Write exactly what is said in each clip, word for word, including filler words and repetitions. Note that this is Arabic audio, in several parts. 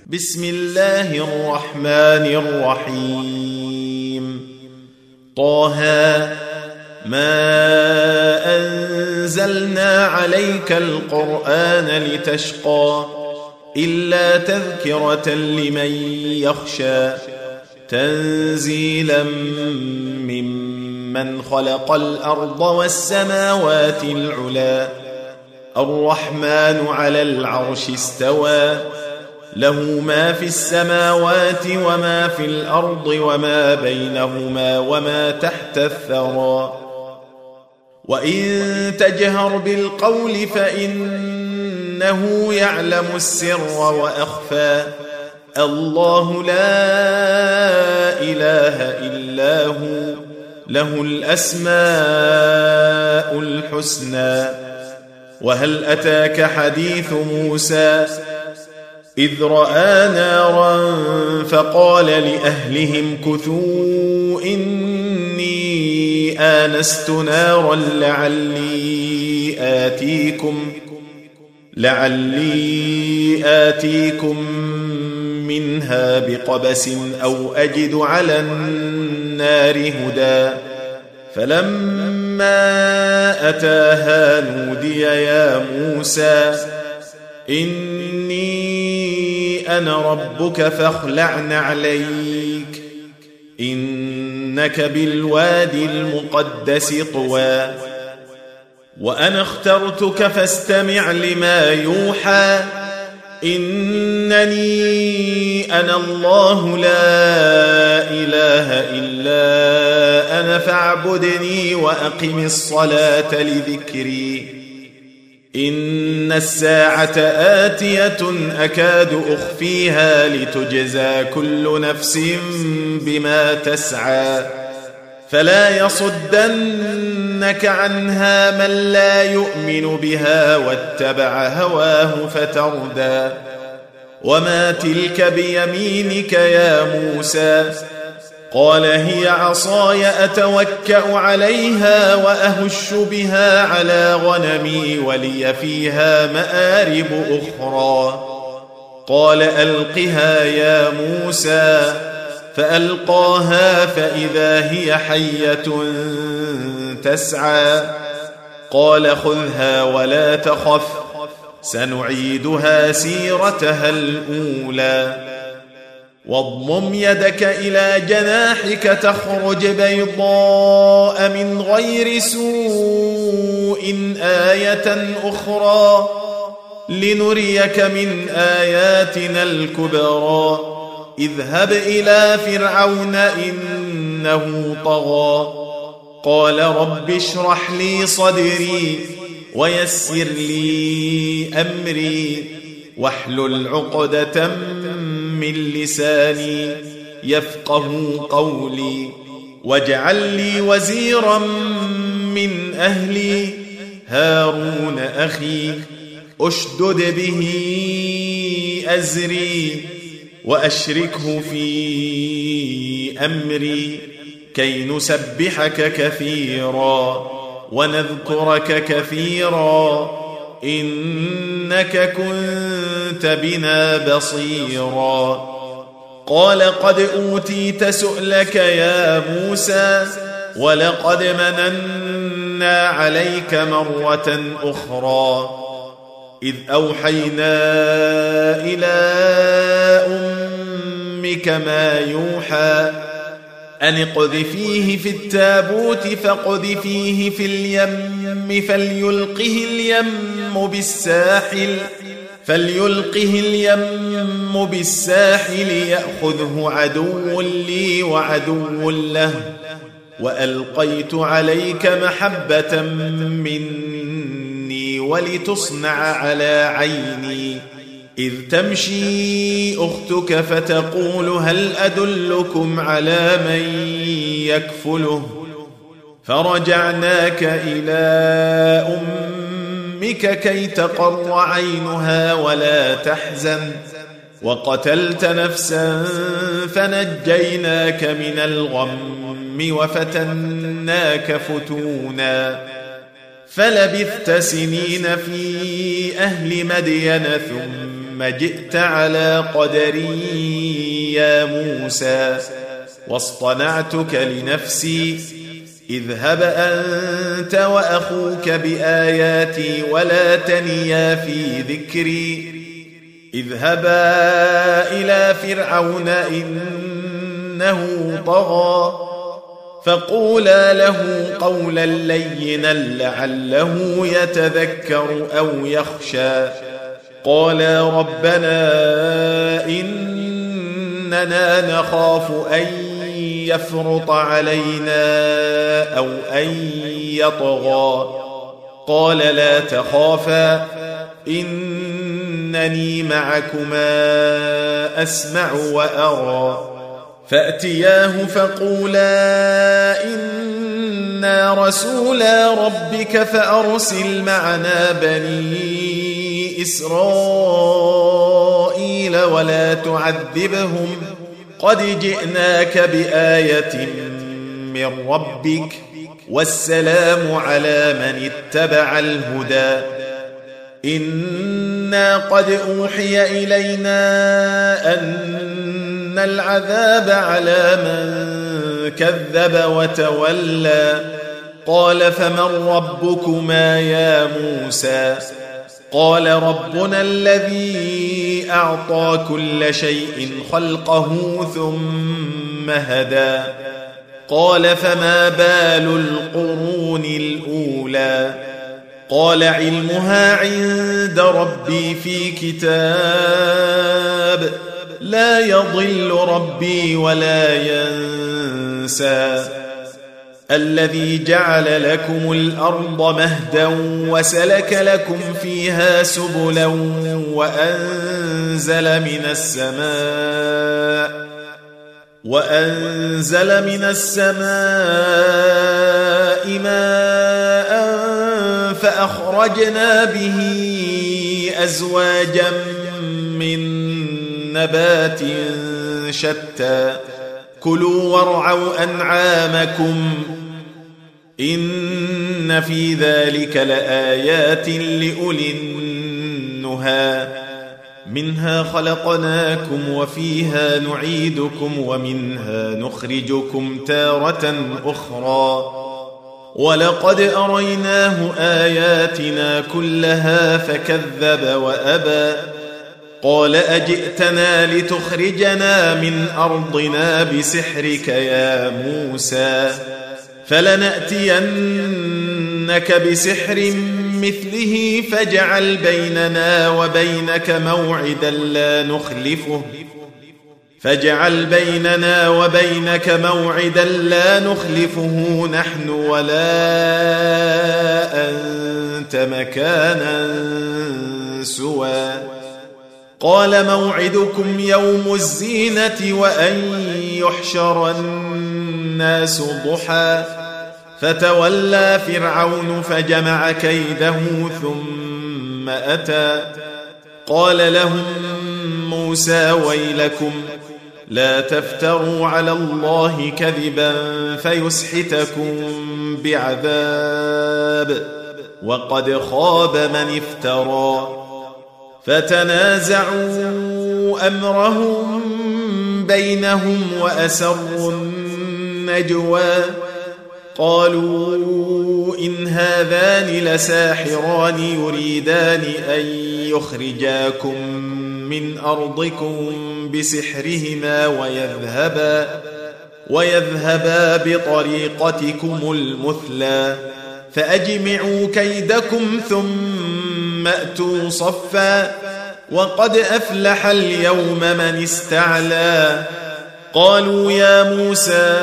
بسم الله الرحمن الرحيم طه ما أنزلنا عليك القرآن لتشقى إلا تذكرة لمن يخشى تنزيلا ممن خلق الأرض والسماوات العلا الرحمن على العرش استوى له ما في السماوات وما في الأرض وما بينهما وما تحت الثرى وإن تجهر بالقول فإنه يعلم السر وأخفى الله لا إله إلا هو له الأسماء الحسنى وهل أتاك حديث موسى إذ رأى نارا فقال لأهلهم كثوا إني آنست نارا لعلي آتيكم لعلي آتيكم منها بقبس أو أجد على النار هدى فلما أتاها نودي يا موسى إني أنا ربك فاخلع نعليك إنك بالوادي المقدس طوى وأنا اخترتك فاستمع لما يوحى إنني أنا الله لا إله إلا أنا فاعبدني وأقم الصلاة لذكري إن الساعة آتية أكاد أخفيها لتجزى كل نفس بما تسعى فلا يصدنك عنها من لا يؤمن بها واتبع هواه فتردى وما تلك بيمينك يا موسى قال هي عصاي أتوكأ عليها وأهش بها على غنمي ولي فيها مآرب أخرى قال ألقها يا موسى فألقاها فإذا هي حية تسعى قال خذها ولا تخف سنعيدها سيرتها الأولى واضمم يدك إلى جناحك تخرج بيضاء من غير سوء آية أخرى لنريك من آياتنا الكبرى اذهب إلى فرعون إنه طغى قال رب اشرح لي صدري ويسر لي أمري واحلل عقدة من لساني يفقه قولي واجعل لي وزيرا من أهلي هارون أخي أشدد به أزري وأشركه في أمري كي نسبحك كثيرا ونذكرك كثيرا إنك كنت بنا بصيرا قال قد أوتيت سؤلك يا موسى ولقد مننا عليك مرة أخرى إذ أوحينا إلى أمك ما يوحى أن اقذفيه في التابوت فاقذفيه في اليم فليلقه اليم بالساحل فليلقه اليم بالساحل يأخذه عدو لي وعدو له وألقيت عليك محبة مني ولتصنع على عيني إذ تمشي أختك فتقول هل أدلكم على من يكفله فرجعناك إلى أمك كي تقر عينها ولا تحزن وقتلت نفسا فنجيناك من الغم وفتناك فتونا فلبثت سنين في أهل مدين ثم ثم جئت على قدري يا موسى واصطنعتك لنفسي اذهب أنت وأخوك بآياتي ولا تنيا في ذكري اذهبا إلى فرعون إنه طغى فقولا له قولا لينا لعله يتذكر أو يخشى قالا ربنا إننا نخاف أن يفرط علينا أو أن يطغى قال لا تخافا إنني معكما أسمع وأرى فأتياه فقولا إنا رسولا ربك فأرسل معنا بني إسرائيل ولا تعذبهم قد جئناك بآية من ربك والسلام على من اتبع الهدى إنا قد أوحي إلينا أن العذاب على من كذب وتولى قال فمن ربكما يا موسى قال ربنا الذي أعطى كل شيء خلقه ثم هدى قال فما بال القرون الأولى قال علمها عند ربي في كتاب لا يضل ربي ولا ينسى الذي جعل لكم الأرض مهدا وسلك لكم فيها سبلا وأنزل من السماء وأنزل من السماء ماء فأخرجنا به أزواجا من نبات شتى كلوا وارعوا أنعامكم إن في ذلك لآيات لأولي النهى منها خلقناكم وفيها نعيدكم ومنها نخرجكم تارة أخرى ولقد أريناه آياتنا كلها فكذب وأبى قال أجئتنا لتخرجنا من أرضنا بسحرك يا موسى فلنأتينك بسحر مثله فاجعل بيننا وبينك موعدا لا نخلفه فاجعل بيننا وبينك موعدا لا نخلفه نحن ولا أنت مكانا سوى قال موعدكم يوم الزينة وأن يحشر الناس ضحى فتولى فرعون فجمع كيده ثم أتى قال لهم موسى ويلكم لا تفتروا على الله كذبا فيسحتكم بعذاب وقد خاب من افترى فتنازعوا أمرهم بينهم وأسروا النجوى قالوا إن هذان لساحران يريدان أن يخرجاكم من أرضكم بسحرهما ويذهبا ويذهبا بطريقتكم المثلى فأجمعوا كيدكم ثم أتوا صفا وقد أفلح اليوم من استعلى قالوا يا موسى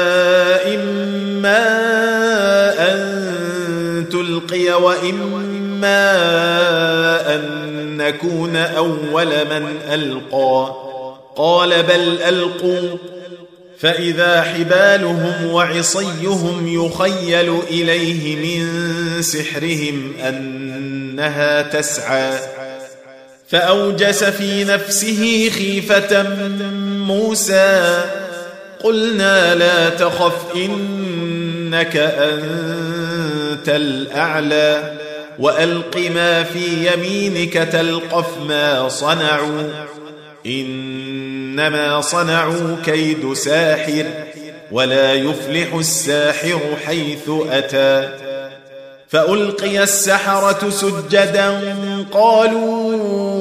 إما أن تلقي وإما أن نكون أول من ألقى قال بل ألقوا فإذا حبالهم وعصيهم يخيل إليه من سحرهم أنها تسعى فأوجس في نفسه خيفة موسى قلنا لا تخف إنك أنت الأعلى وألق ما في يمينك تلقف ما صنعوا إنما صنعوا كيد ساحر ولا يفلح الساحر حيث أتى فألقي السحرة سجدا قالوا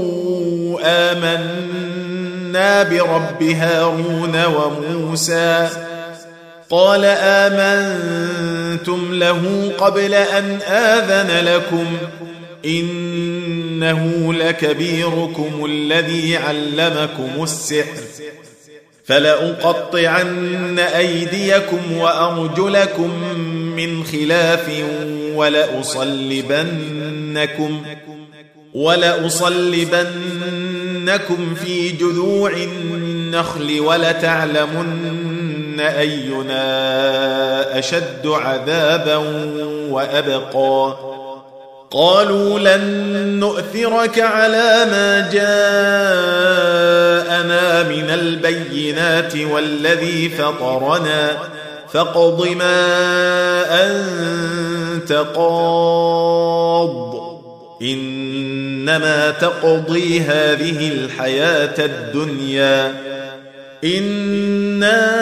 آمنا برب هارون وموسى قال آمنتم له قبل أن آذن لكم إنه لكبيركم الذي علمكم السحر فلأقطعن أيديكم وأرجلكم من خلاف ولأصلبنكم ولأصلبنكم في جذوع النخل ولتعلمن أينا أشد عذابا وأبقى قالوا لن نؤثرك على ما جاءنا من البينات والذي فطرنا فاقض ما أنت قاض إنما تقضي هذه الحياة الدنيا إنا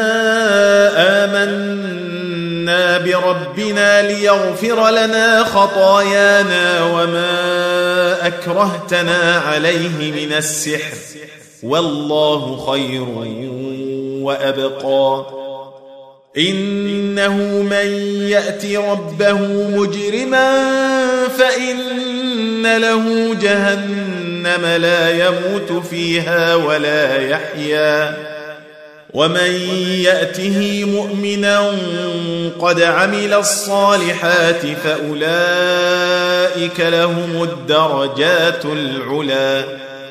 آمنا بربنا ليغفر لنا خطايانا وما أكرهتنا عليه من السحر والله خير وأبقى إنه من يأت ربه مجرما فإن له جهنم لا يموت فيها ولا يحيا ومن يأته مؤمنا قد عمل الصالحات فأولئك لهم الدرجات العلى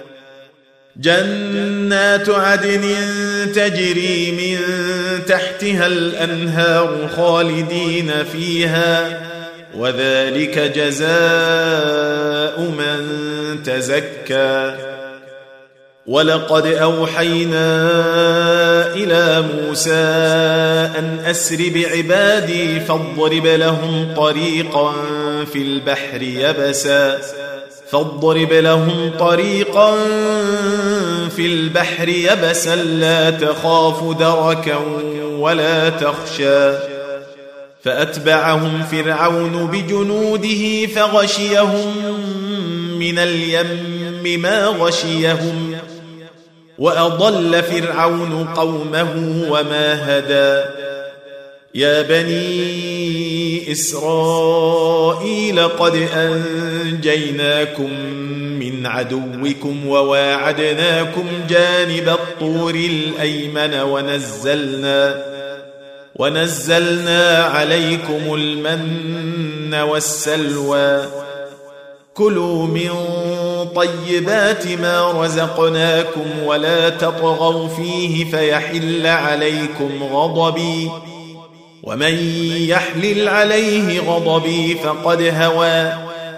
جنات عدن تجري من تحتها الأنهار خالدين فيها وذلك جزاء من تزكى ولقد أوحينا إلى موسى أن أسر بعبادي فاضرب لهم طريقا في البحر يبسا فاضرب لهم طريقا في البحر يبسا لا تخاف دركا ولا تخشى فأتبعهم فرعون بجنوده فغشيهم من اليم ما غشيهم وأضل فرعون قومه وما هدى يا بني إسرائيل قد أنجيناكم من عدوكم وواعدناكم جانب الطور الأيمن ونزلنا ونزلنا عليكم المن والسلوى كلوا من طيبات ما رزقناكم ولا تطغوا فيه فيحل عليكم غضبي ومن يحلل عليه غضبي فقد هوى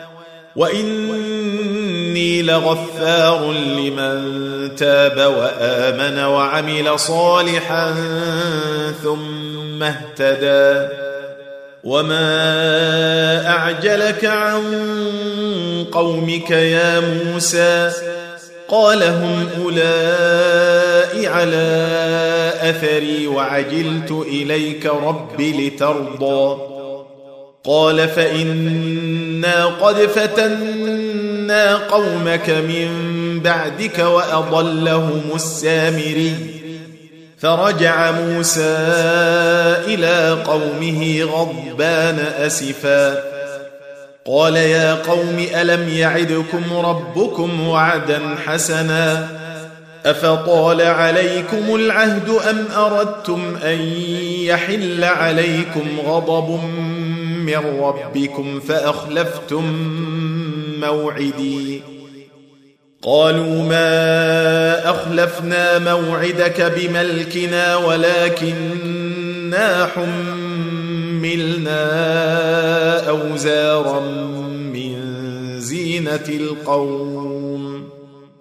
وإني لغفار لمن تاب وآمن وعمل صالحا ثم اهتدى وما أعجلك عن قومك يا موسى قال هم أولئك على أثري وعجلت إليك رب لترضى قال فإنا قد فتنا قومك من بعدك وأضلهم السامري فرجع موسى إلى قومه غضبان أسفا قال يا قوم ألم يعدكم ربكم وعدا حسنا أفطال عليكم العهد أم أردتم أن يحل عليكم غضب من ربكم فأخلفتم موعدي قالوا ما أخلفنا موعدك بملكنا ولكننا حملنا أوزارا من زينة القوم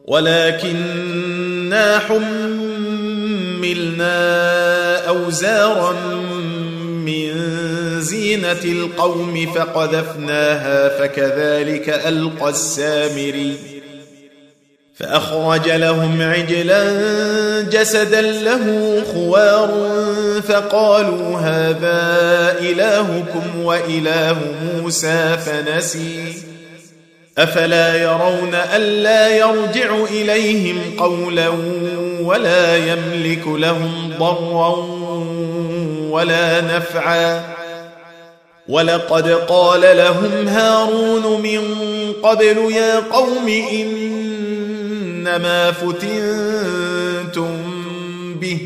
ولكننا حملنا أوزارا من زينة القوم فقذفناها فكذلك ألقى السامري فأخرج لهم عجلا جسدا له خوار فقالوا هذا إلهكم وإله موسى فنسي أفلا يرون ألا يرجع إليهم قولا ولا يملك لهم ضرا ولا نفعا ولقد قال لهم هارون من قبل يا قوم إنما فتنتم به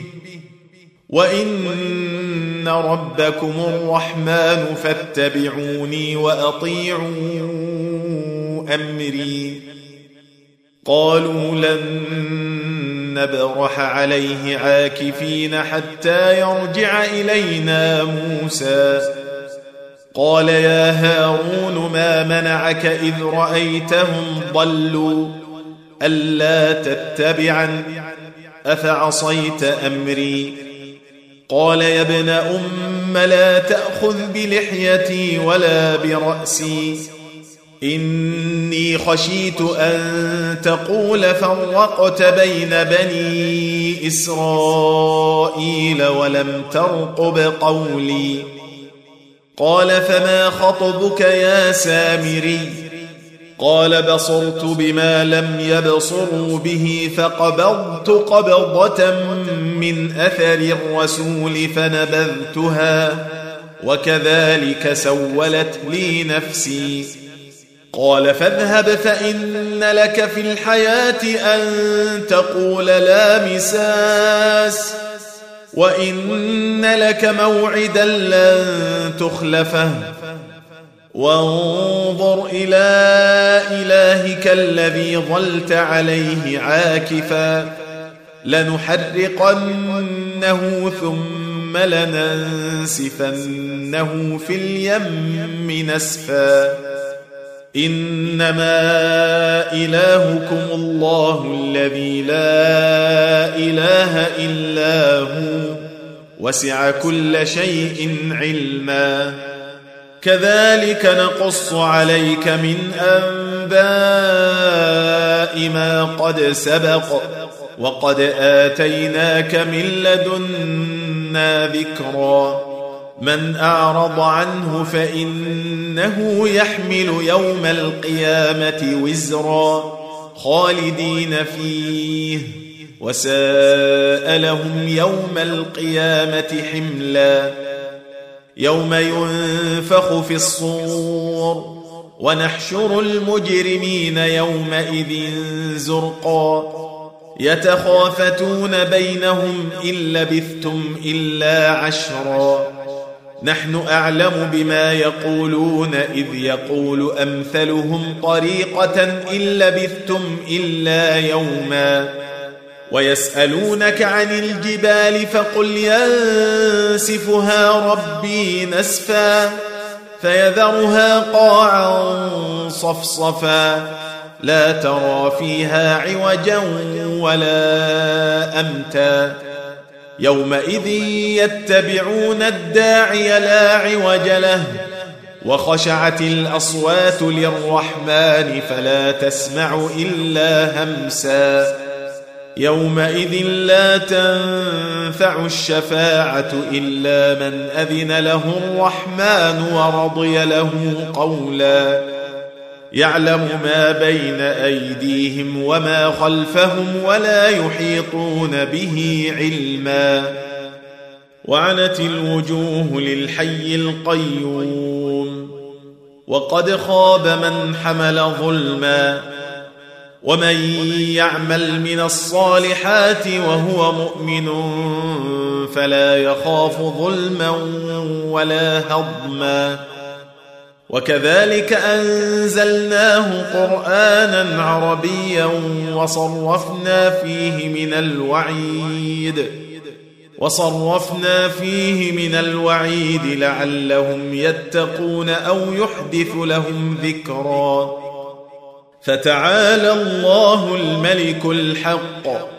وإن ربكم الرحمن فاتبعوني وأطيعوا أمري قالوا لن نبرح عليه عاكفين حتى يرجع إلينا موسى قال يا هارون ما منعك إذ رأيتهم ضلوا ألا تتبعا أفعصيت أمري قال يا ابن أم لا تأخذ بلحيتي ولا برأسي إني خشيت أن تقول فرقت بين بني إسرائيل ولم ترقب قولي قال فما خطبك يا سامري قال بصرت بما لم يبصروا به فقبضت قبضة من أثر الرسول فنبذتها وكذلك سولت لي نفسي قال فاذهب فإن لك في الحياة أن تقول لا مساس وإن لك موعدا لن تخلفه وانظر إلى إلهك الذي ظلت عليه عاكفا لنحرقنه ثم لننسفنه في اليم نسفا إنما إلهكم الله الذي لا إله إلا هو وسع كل شيء علما كذلك نقص عليك من أنباء ما قد سبق وقد آتيناك من لدنا ذكرا من أعرض عنه فإنه يحمل يوم القيامة وزرا خالدين فيه وساء لهم يوم القيامة حملا يوم ينفخ في الصور ونحشر المجرمين يومئذ زرقا يتخافتون بينهم إن لبثتم إلا عشرا نحن أعلم بما يقولون إذ يقول أمثلهم طريقة إن لبثتم إلا يوما ويسألونك عن الجبال فقل ينسفها ربي نسفا فيذرها قاعا صفصفا لا ترى فيها عوجا ولا أمتا يومئذ يتبعون الداعي لا عوج له وخشعت الأصوات للرحمن فلا تسمع إلا همسا يومئذ لا تنفع الشفاعة إلا من أذن له الرحمن ورضي له قولا يعلم ما بين أيديهم وما خلفهم ولا يحيطون به علما وعنت الوجوه للحي القيوم وقد خاب من حمل ظلما ومن يعمل من الصالحات وهو مؤمن فلا يخاف ظلما ولا هضما وكذلك أنزلناه قرآنا عربيا وصرفنا فيه من الوعيد وصرفنا فيه من الوعيد لعلهم يتقون أو يحدث لهم ذكرا فتعالى الله الملك الحق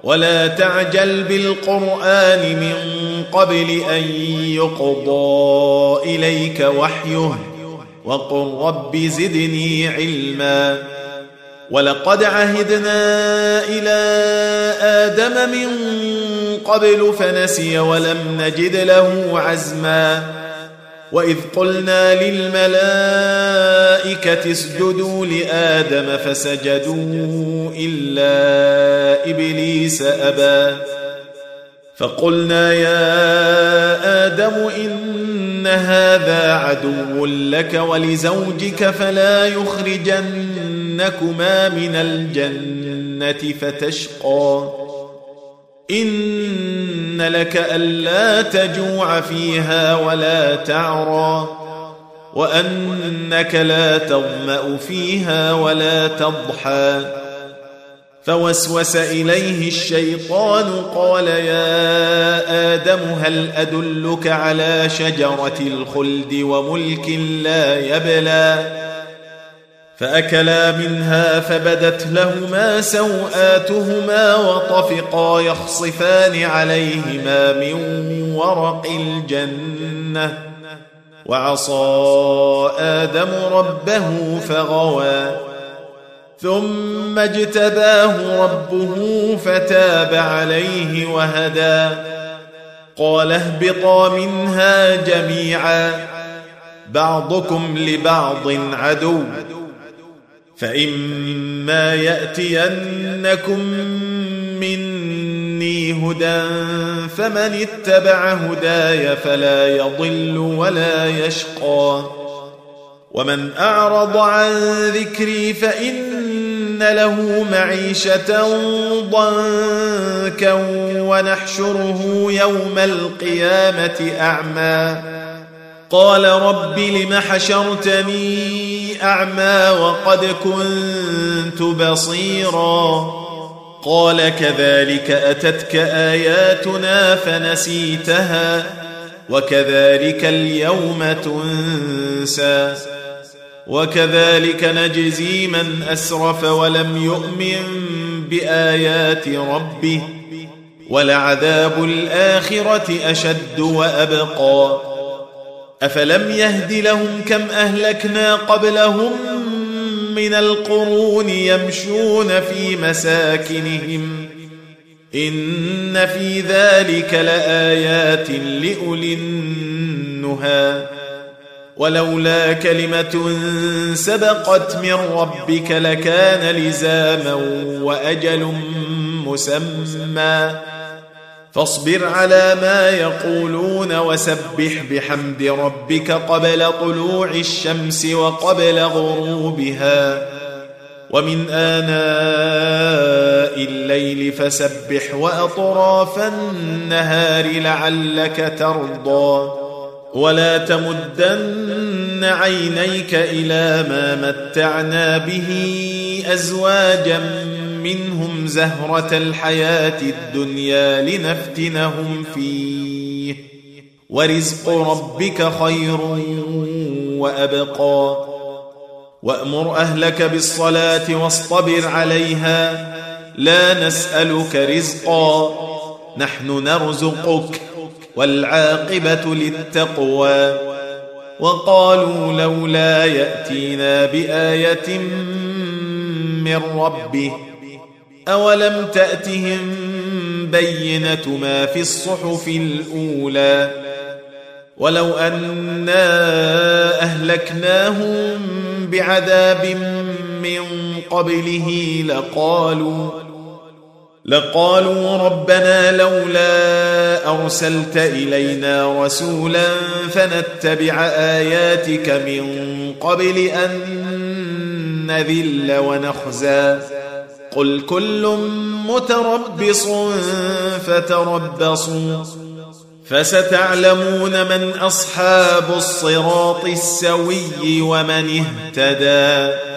ولا تعجل بالقرآن من قبل أن يقضى إليك وحيه وقل رب زدني علما ولقد عهدنا إلى آدم من قبل فنسي ولم نجد له عزما وإذ قلنا للملائكة اسجدوا لآدم فسجدوا إلا إبليس أبى فقلنا يا آدم إن هذا عدو لك ولزوجك فلا يخرجنكما من الجنة فتشقى إن لك ألا تجوع فيها ولا تعرى وأنك لا تظمأ فيها ولا تضحى فوسوس إليه الشيطان قال يا آدم هل أدلك على شجرة الخلد وملك لا يبلى فأكلا منها فبدت لهما سوآتهما وطفقا يخصفان عليهما من ورق الجنة وعصى آدم ربه فغوى ثم اجتباه ربه فتاب عليه وهدى قال اهبطا منها جميعا بعضكم لبعض عدو فإما يأتينكم مني هدى فمن اتبع هداي فلا يضل ولا يشقى ومن أعرض عن ذكري فإن له معيشة ضنكا ونحشره يوم القيامة أعمى قال رب لم حشرتني أعمى وقد كنت بصيرا قال كذلك أتتك آياتنا فنسيتها وكذلك اليوم تنسى وكذلك نجزي من أسرف ولم يؤمن بآيات ربه ولعذاب الآخرة أشد وأبقى أفلم يهد لهم كم أهلكنا قبلهم من القرون يمشون في مساكنهم إن في ذلك لآيات لأولي النهى ولولا كلمة سبقت من ربك لكان لزاما وأجل مسمى فاصبر على ما يقولون وسبح بحمد ربك قبل طلوع الشمس وقبل غروبها ومن آناء الليل فسبح وأطراف النهار لعلك ترضى ولا تمدن عينيك إلى ما متعنا به أزواجا منهم زهرة الحياة الدنيا لنفتنهم فيه ورزق ربك خير وأبقى وأمر أهلك بالصلاة واصطبر عليها لا نسألك رزقا نحن نرزقك والعاقبة للتقوى وقالوا لولا يأتينا بآية من ربه أولم تأتهم بينة ما في الصحف الأولى ولو أنا أهلكناهم بعذاب من قبله لقالوا لقالوا ربنا لولا أرسلت إلينا رسولا فنتبع آياتك من قبل أن نذل ونخزى قل كل متربص فتربصوا فستعلمون من أصحاب الصراط السوي ومن اهتدى